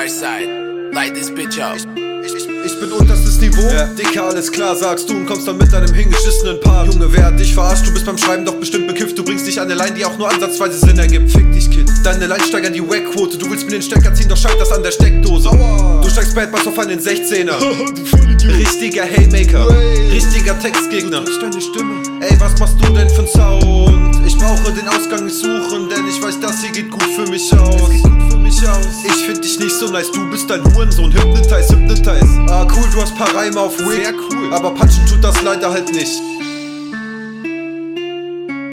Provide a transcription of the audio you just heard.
Northside, light this bitch up. Ich bin unterstes Niveau, Dicker, alles klar, sagst du und kommst dann mit deinem hingeschissenen Part. Junge, wer hat dich verarscht? Du bist beim Schreiben doch bestimmt bekifft. Du bringst dich an eine Line, die auch nur ansatzweise Sinn ergibt. Fick dich, Kid. Deine Line steigern die Wack-Quote. Du willst mir den Stecker ziehen, doch scheiterst an der Steckdose. Aua. Du steigst Bad Boys auf einen 16er. Richtiger Haymaker, richtiger Textgegner. Deine Stimme. Ey, was machst du denn für n Sound? Ich brauche den Ausgang nicht suchen, denn ich weiß, das hier geht gut für mich aus. Ich find dich nicht so nice, du bist ein Hurensohn. Hypnotize. Ah, cool, du hast paar Reime auf Wig. Sehr cool. Aber punchen tut das leider halt nicht.